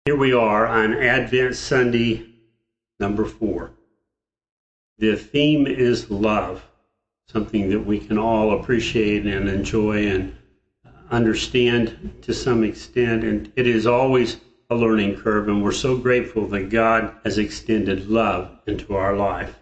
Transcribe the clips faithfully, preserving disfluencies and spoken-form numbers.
Here we are on Advent Sunday number four. The theme is love, something that we can all appreciate and enjoy and understand to some extent. And it is always a learning curve, and we're so grateful that God has extended love into our life.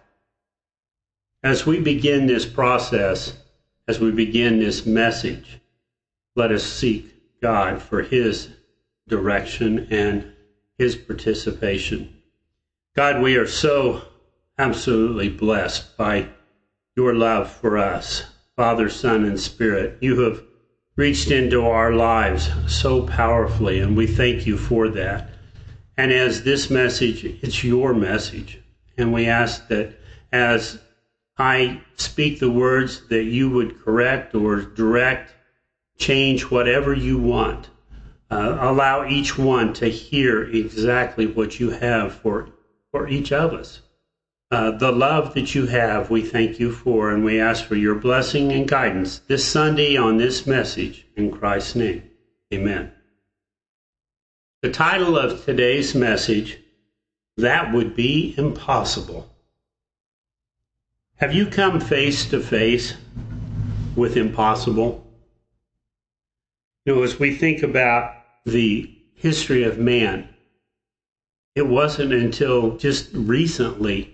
As we begin this process, as we begin this message, let us seek God for His direction and His participation. God, we are so absolutely blessed by your love for us, Father, Son, and Spirit. You have reached into our lives so powerfully, and we thank you for that. And as this message, it's your message, and we ask that as I speak the words, that you would correct or direct, change whatever you want. Uh, allow each one to hear exactly what you have for, for each of us. Uh, the love that you have, we thank you for, and we ask for your blessing and guidance this Sunday on this message. In Christ's name, amen. The title of today's message, That Would Be Impossible. Have you come face to face with impossible? You know, as we think about the history of man, it wasn't until just recently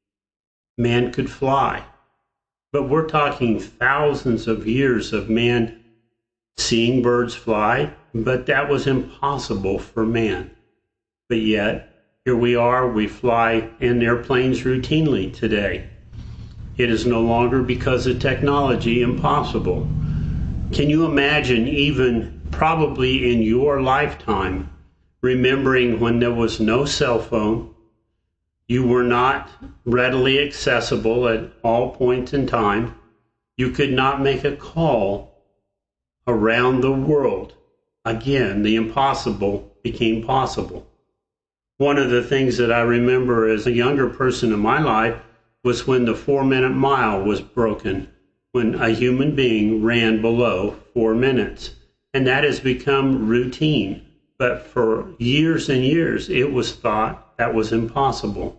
man could fly. But we're talking thousands of years of man seeing birds fly, but that was impossible for man. But yet, here we are, we fly in airplanes routinely today. It is no longer, because of technology, impossible. Can you imagine, even probably in your lifetime, remembering when there was no cell phone, you were not readily accessible at all points in time, you could not make a call around the world? Again, the impossible became possible. One of the things that I remember as a younger person in my life was when the four-minute mile was broken, when a human being ran below four minutes. And that has become routine. But for years and years, it was thought that was impossible.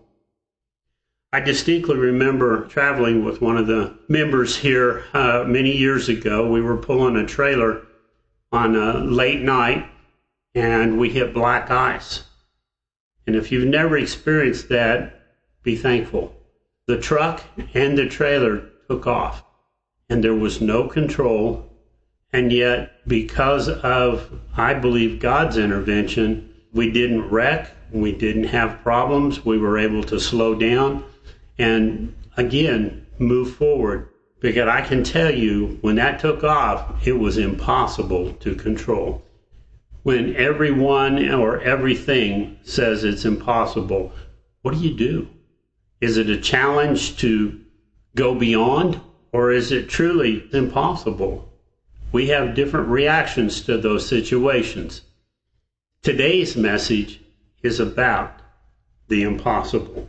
I distinctly remember traveling with one of the members here uh, many years ago. We were pulling a trailer on a late night, and we hit black ice. And if you've never experienced that, be thankful. The truck and the trailer took off, and there was no control. And yet, because of, I believe, God's intervention, we didn't wreck, we didn't have problems, we were able to slow down and, again, move forward. Because I can tell you, when that took off, it was impossible to control. When everyone or everything says it's impossible, what do you do? Is it a challenge to go beyond, or is it truly impossible? We have different reactions to those situations. Today's message is about the impossible.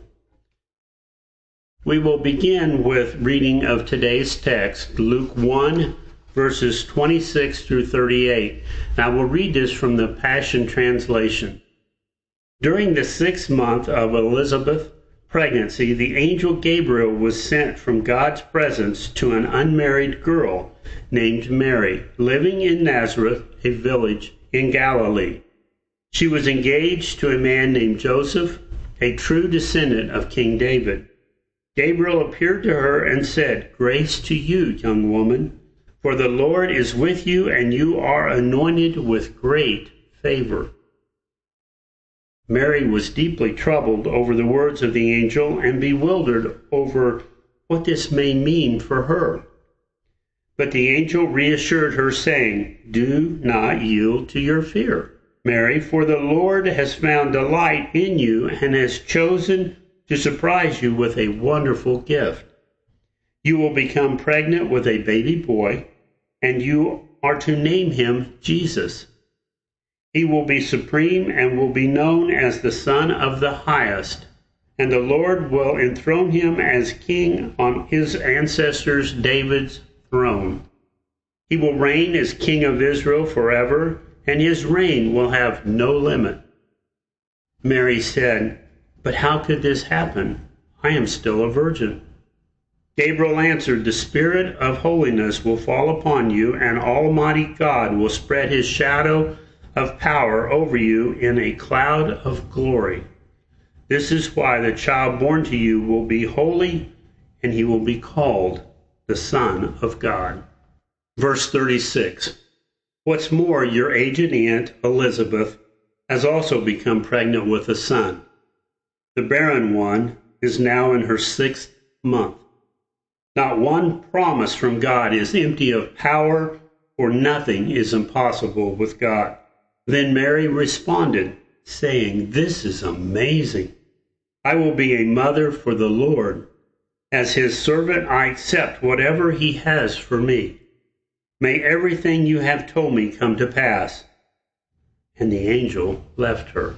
We will begin with reading of today's text, Luke one, verses twenty-six through thirty-eight. And I will read this from the Passion Translation. During the sixth month of Elizabeth's pregnancy, the angel Gabriel was sent from God's presence to an unmarried girl named Mary, living in Nazareth, a village in Galilee. She was engaged to a man named Joseph, a true descendant of King David. Gabriel appeared to her and said, "Grace to you, young woman, for the Lord is with you, and you are anointed with great favor." Mary was deeply troubled over the words of the angel and bewildered over what this may mean for her. But the angel reassured her, saying, "Do not yield to your fear, Mary, for the Lord has found delight in you and has chosen to surprise you with a wonderful gift. You will become pregnant with a baby boy, and you are to name him Jesus. He will be supreme and will be known as the Son of the Highest, and the Lord will enthrone him as king on his ancestors David's throne. He will reign as King of Israel forever, and his reign will have no limit. Mary said, "But how could this happen? I am still a virgin." Gabriel answered, "The Spirit of holiness will fall upon you, and Almighty God will spread his shadow of power over you in a cloud of glory. This is why the child born to you will be holy, and he will be called the Son of God." Verse thirty-six. What's more, your aged aunt, Elizabeth, has also become pregnant with a son. The barren one is now in her sixth month. Not one promise from God is empty of power, for nothing is impossible with God. Then Mary responded, saying, "This is amazing. I will be a mother for the Lord. As his servant, I accept whatever he has for me. May everything you have told me come to pass." And the angel left her.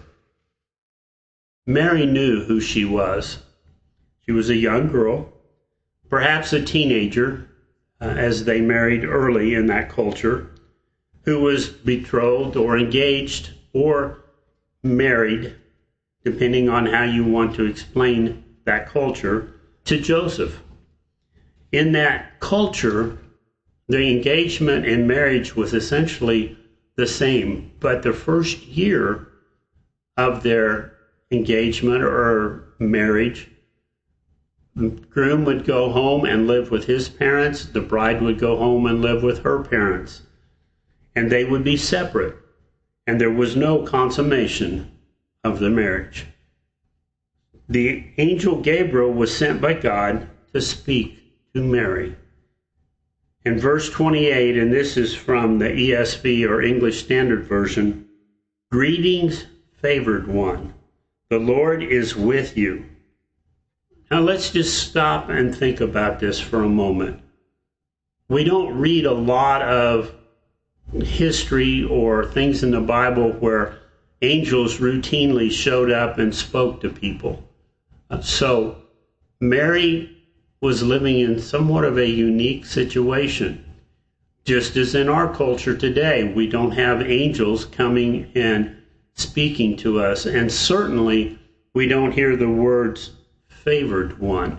Mary knew who she was. She was a young girl, perhaps a teenager, uh, as they married early in that culture, who was betrothed or engaged or married, depending on how you want to explain that culture, to Joseph. In that culture, the engagement and marriage was essentially the same, but the first year of their engagement or marriage, the groom would go home and live with his parents, the bride would go home and live with her parents, and they would be separate, and there was no consummation of the marriage. The angel Gabriel was sent by God to speak to Mary. In verse twenty-eight, and this is from the E S V or English Standard Version, "Greetings, favored one. The Lord is with you." Now let's just stop and think about this for a moment. We don't read a lot of history or things in the Bible where angels routinely showed up and spoke to people. So Mary was living in somewhat of a unique situation. Just as in our culture today, we don't have angels coming and speaking to us, and certainly we don't hear the words favored one.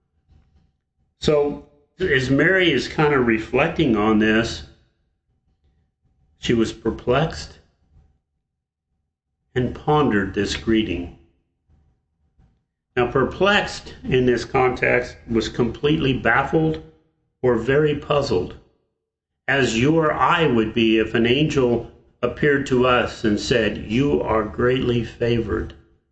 So as Mary is kind of reflecting on this, she was perplexed and pondered this greeting. Now, perplexed in this context was completely baffled or very puzzled, as you or I would be if an angel appeared to us and said, "You are greatly favored."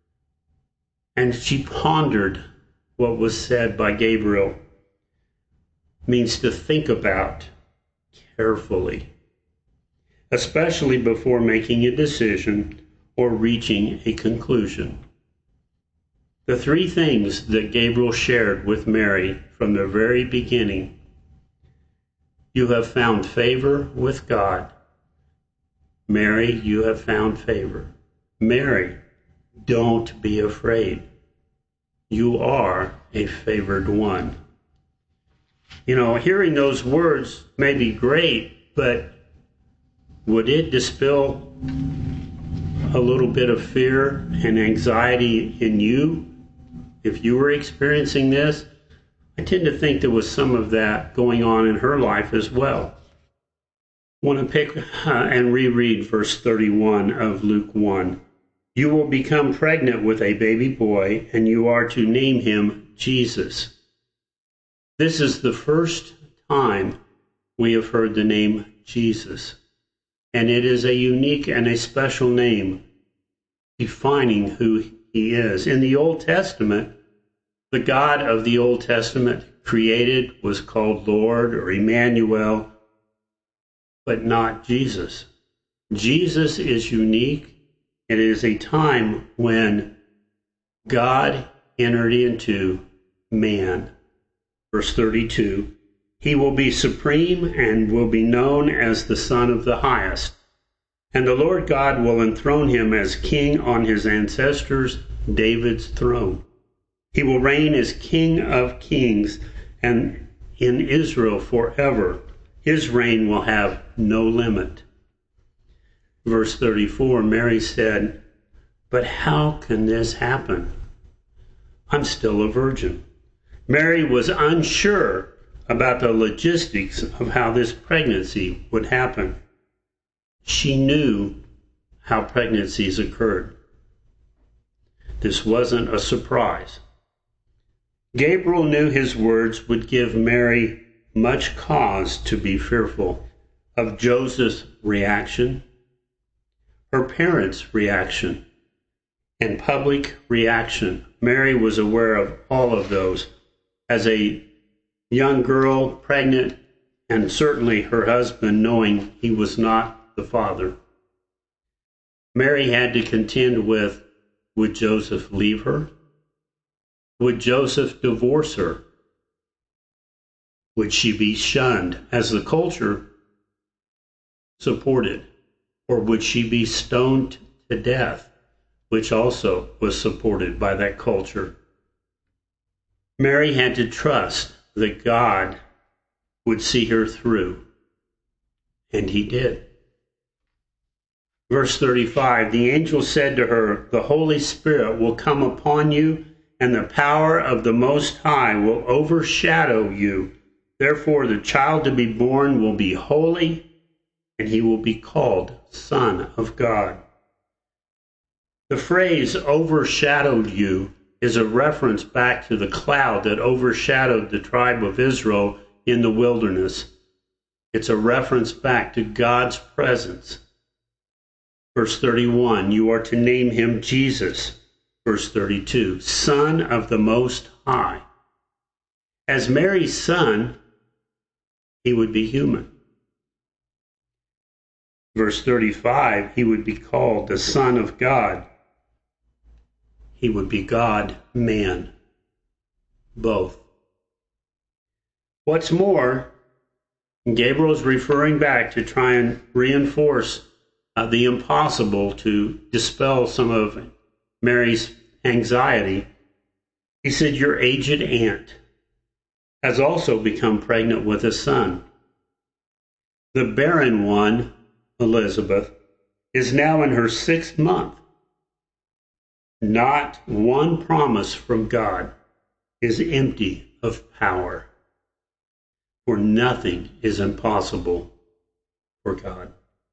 And she pondered what was said by Gabriel. It means to think about carefully, especially before making a decision or reaching a conclusion. The three things that Gabriel shared with Mary from the very beginning: you have found favor with God. Mary, you have found favor. Mary, don't be afraid. You are a favored one. You know, hearing those words may be great, but would it dispel a little bit of fear and anxiety in you if you were experiencing this? I tend to think there was some of that going on in her life as well. I want to pick uh, and reread verse thirty-one of Luke one. "You will become pregnant with a baby boy, and you are to name him Jesus." This is the first time we have heard the name Jesus, and it is a unique and a special name defining who he is. In the Old Testament, the God of the Old Testament created was called Lord or Emmanuel, but not Jesus. Jesus is unique. It is a time when God entered into man. Verse thirty-two, "He will be supreme and will be known as the Son of the Highest. And the Lord God will enthrone him as king on his ancestors David's throne. He will reign as King of kings and in Israel forever. His reign will have no limit." Verse thirty-four, Mary said, But how can this happen? I'm still a virgin. Mary was unsure about the logistics of how this pregnancy would happen. She knew how pregnancies occurred. This wasn't a surprise. Gabriel knew his words would give Mary much cause to be fearful of Joseph's reaction, her parents' reaction, and public reaction. Mary was aware of all of those. As a young girl, pregnant, and certainly her husband knowing he was not the father. Mary had to contend with, would Joseph leave her? Would Joseph divorce her? Would she be shunned as the culture supported? Or would she be stoned to death, which also was supported by that culture? Mary had to trust that God would see her through, and he did. Verse thirty-five, the angel said to her, the Holy Spirit will come upon you, and the power of the Most High will overshadow you. Therefore, the child to be born will be holy, and he will be called Son of God. The phrase overshadowed you is a reference back to the cloud that overshadowed the tribe of Israel in the wilderness. It's a reference back to God's presence. Verse thirty-one, you are to name him Jesus. Verse thirty-two, Son of the Most High. As Mary's son, he would be human. Verse thirty-five, he would be called the Son of God. He would be God, man, both. What's more, Gabriel's referring back to try and reinforce uh, the impossible to dispel some of Mary's anxiety. He said, your aged aunt has also become pregnant with a son. The barren one, Elizabeth, is now in her sixth month. Not one promise from God is empty of power, for nothing is impossible for God.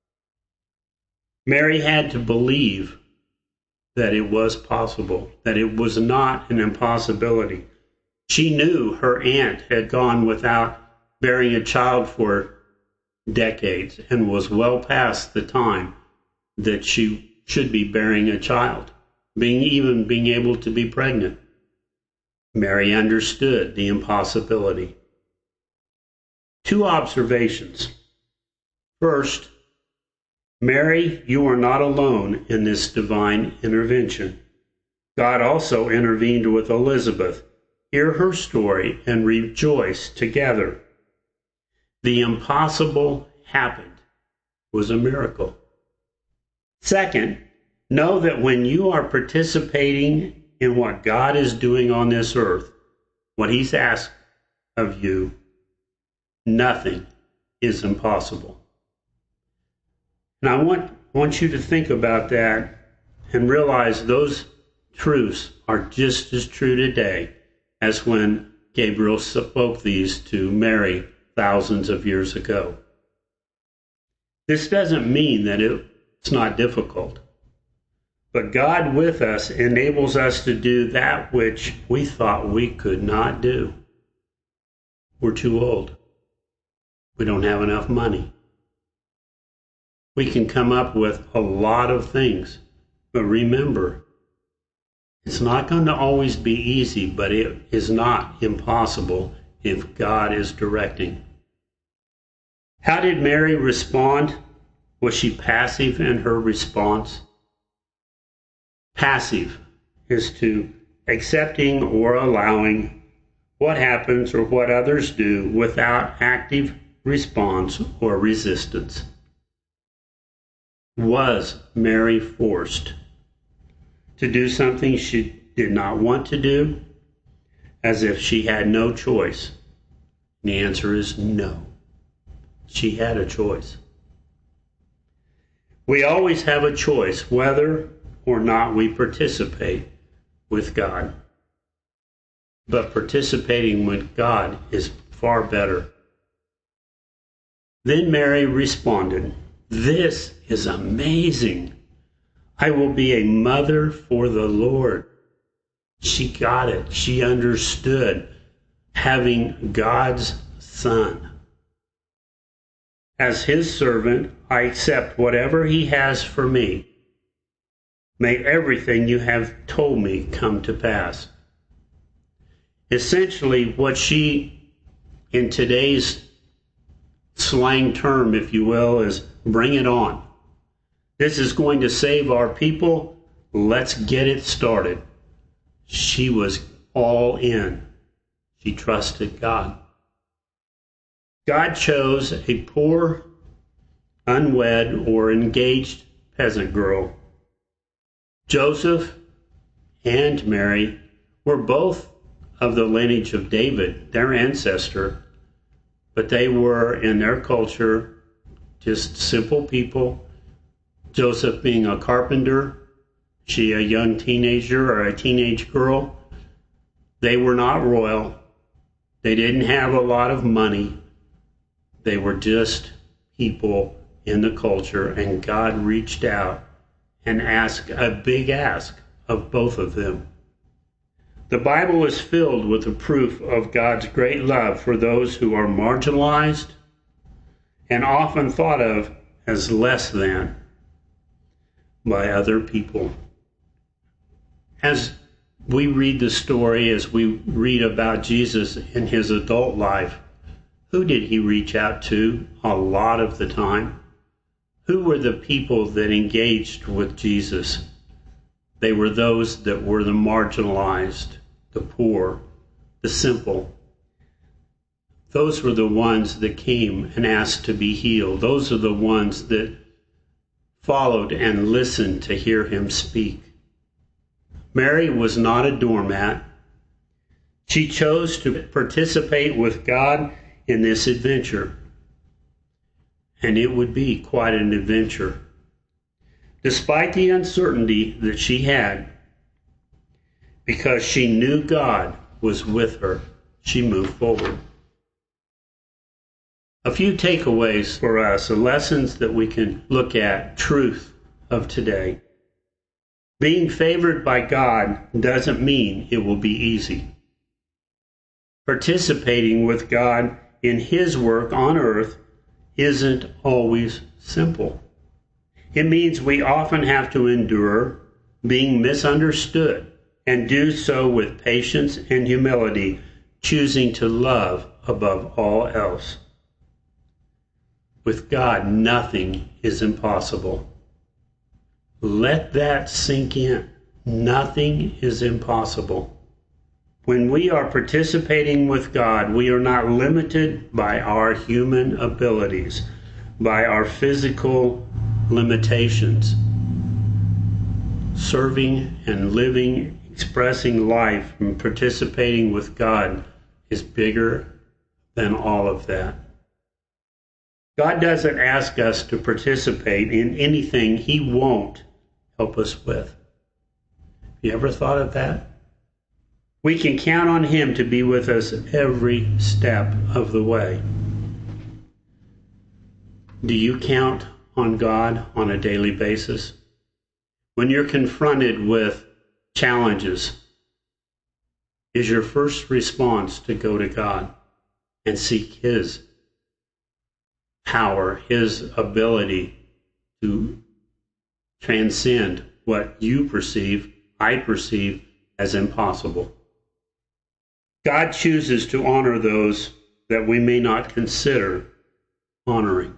Mary had to believe that it was possible, that it was not an impossibility. She knew her aunt had gone without bearing a child for decades and was well past the time that she should be bearing a child, being even being able to be pregnant. Mary understood the impossibility. Two observations. First, Mary, you are not alone in this divine intervention. God also intervened with Elizabeth. Hear her story and rejoice together. The impossible happened. It was a miracle. Second, know that when you are participating in what God is doing on this earth, what he's asked of you, nothing is impossible. And I want, want you to think about that and realize those truths are just as true today as when Gabriel spoke these to Mary thousands of years ago. This doesn't mean that it's not difficult. But God with us enables us to do that which we thought we could not do. We're too old. We don't have enough money. We can come up with a lot of things. But remember, it's not going to always be easy, but it is not impossible if God is directing. How did Mary respond? Was she passive in her response? Passive is to accepting or allowing what happens or what others do without active response or resistance. Was Mary forced to do something she did not want to do, as if she had no choice? The answer is no. She had a choice. We always have a choice whether or not we participate with God. But participating with God is far better. Then Mary responded, "This is amazing. I will be a mother for the Lord." She got it. She understood having God's son. As his servant, I accept whatever he has for me. May everything you have told me come to pass. Essentially, what she, in today's slang term, if you will, is bring it on. This is going to save our people. Let's get it started. She was all in. She trusted God. God chose a poor, unwed, or engaged peasant girl. Joseph and Mary were both of the lineage of David, their ancestor, but they were, in their culture, just simple people. Joseph being a carpenter, she a young teenager or a teenage girl. They were not royal. They didn't have a lot of money. They were just people in the culture, and God reached out and asked a big ask of both of them. The Bible is filled with the proof of God's great love for those who are marginalized and often thought of as less than by other people. As we read the story, as we read about Jesus in his adult life, who did he reach out to a lot of the time? Who were the people that engaged with Jesus? They were those that were the marginalized, the poor, the simple. Those were the ones that came and asked to be healed. Those are the ones that followed and listened to hear him speak. Mary was not a doormat. She chose to participate with God in this adventure. And it would be quite an adventure. Despite the uncertainty that she had, because she knew God was with her, she moved forward. A few takeaways for us, the lessons that we can look at, truth of today. Being favored by God doesn't mean it will be easy. Participating with God in his work on earth isn't always simple. It means we often have to endure being misunderstood and do so with patience and humility, choosing to love above all else. With God, nothing is impossible. Let that sink in. Nothing is impossible. When we are participating with God, we are not limited by our human abilities, by our physical limitations. Serving and living, expressing life and participating with God is bigger than all of that. God doesn't ask us to participate in anything he won't help us with. You ever thought of that? We can count on him to be with us every step of the way. Do you count on God on a daily basis? When you're confronted with challenges, is your first response to go to God and seek his power, his ability to transcend what you perceive, I perceive, as impossible? God chooses to honor those that we may not consider honoring.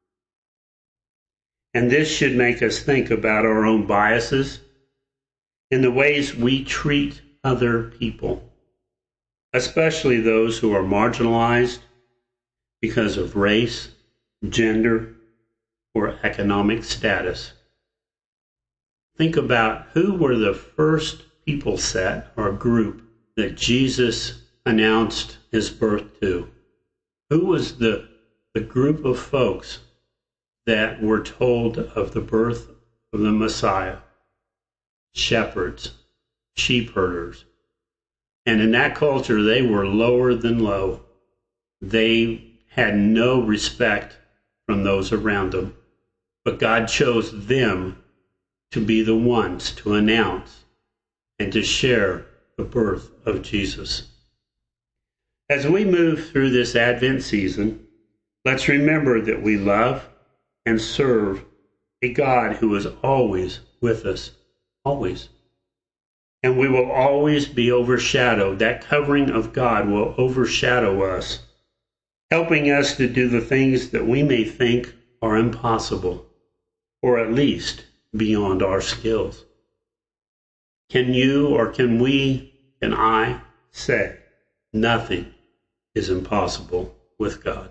And this should make us think about our own biases in the ways we treat other people, especially those who are marginalized because of race, gender, or economic status. Think about who were the first people set or group that Jesus announced his birth to. Who was the, the group of folks that were told of the birth of the Messiah? shepherds, sheep herders. And in that culture, they were lower than low. They had no respect from those around them. But God chose them to be the ones to announce and to share the birth of Jesus. As we move through this Advent season, let's remember that we love and serve a God who is always with us, always. And we will always be overshadowed. That covering of God will overshadow us, helping us to do the things that we may think are impossible, or at least beyond our skills. Can you or can we, can I say, nothing is impossible with God?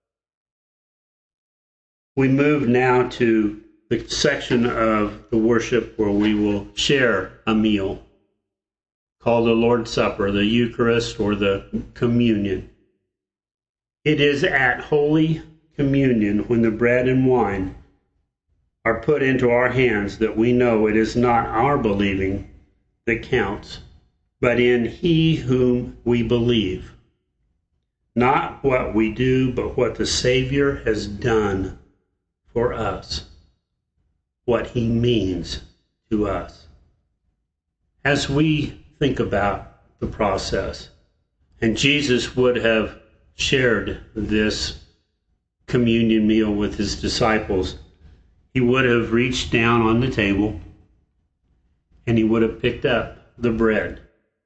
We move now to the section of the worship where we will share a meal called the Lord's Supper, the Eucharist, or the Communion. It is at Holy Communion when the bread and wine are put into our hands that we know it is not our believing that counts, but in He whom we believe. Not what we do, but what the Savior has done for us, what He means to us. As we think about the process, and Jesus would have shared this communion meal with His disciples, He would have reached down on the table and He would have picked up the bread.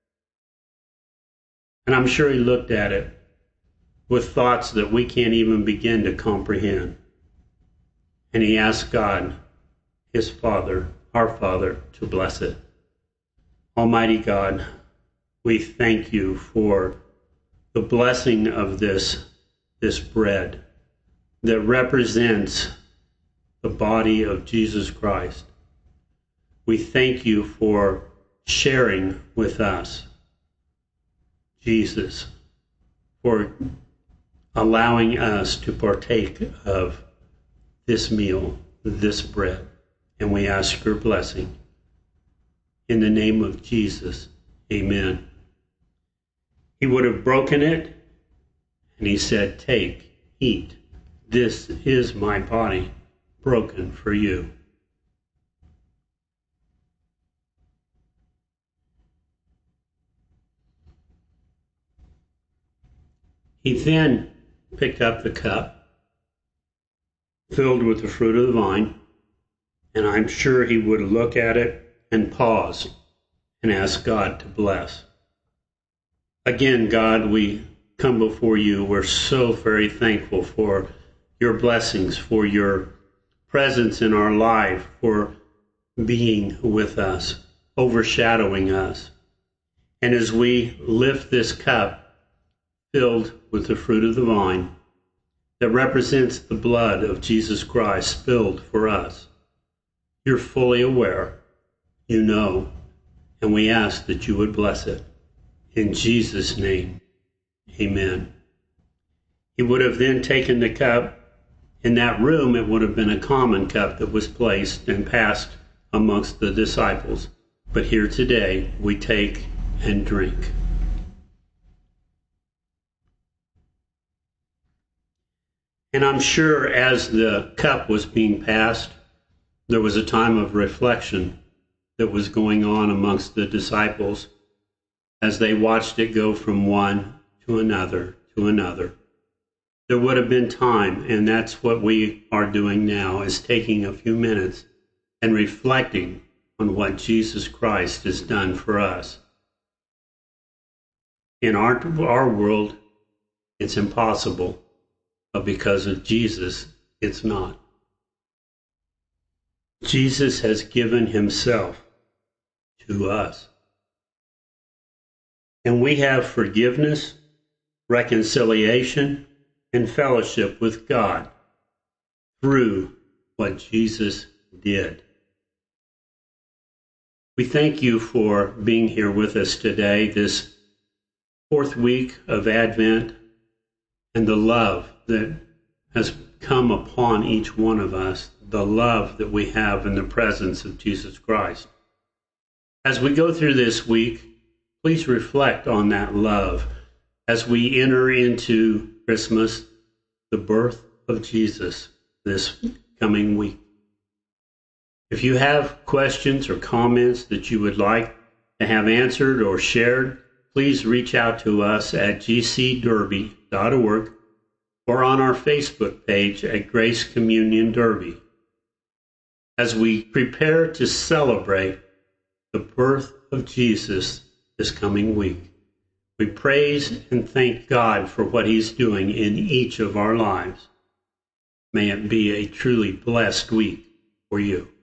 And I'm sure He looked at it with thoughts that we can't even begin to comprehend. And He asked God, His Father, our Father, to bless it. Almighty God, we thank You for the blessing of this, this bread that represents the body of Jesus Christ. We thank You for sharing with us, Jesus, for allowing us to partake of this meal, this bread. And we ask Your blessing. In the name of Jesus, amen. He would have broken it, and He said, "Take, eat. This is my body, broken for you." He then picked up the cup, filled with the fruit of the vine, and I'm sure He would look at it and pause and ask God to bless. Again, God, we come before You. We're so very thankful for Your blessings, for Your presence in our life, for being with us, overshadowing us. And as we lift this cup filled with the fruit of the vine that represents the blood of Jesus Christ spilled for us, You're fully aware, You know, and we ask that You would bless it. In Jesus' name, amen. He would have then taken the cup. In that room, it would have been a common cup that was placed and passed amongst the disciples. But here today, we take and drink. And I'm sure as the cup was being passed, there was a time of reflection that was going on amongst the disciples as they watched it go from one to another to another. There would have been time, and that's what we are doing now, is taking a few minutes and reflecting on what Jesus Christ has done for us. In our, our world, it's impossible, but because of Jesus, it's not. Jesus has given Himself to us. And we have forgiveness, reconciliation, and fellowship with God through what Jesus did. We thank You for being here with us today, this fourth week of Advent, and the love that has come upon each one of us, the love that we have in the presence of Jesus Christ. As we go through this week, please reflect on that love as we enter into Christmas, the birth of Jesus, this coming week. If you have questions or comments that you would like to have answered or shared, please reach out to us at g c derby dot org or on our Facebook page at Grace Communion Derby. As we prepare to celebrate the birth of Jesus this coming week, we praise and thank God for what He's doing in each of our lives. May it be a truly blessed week for you.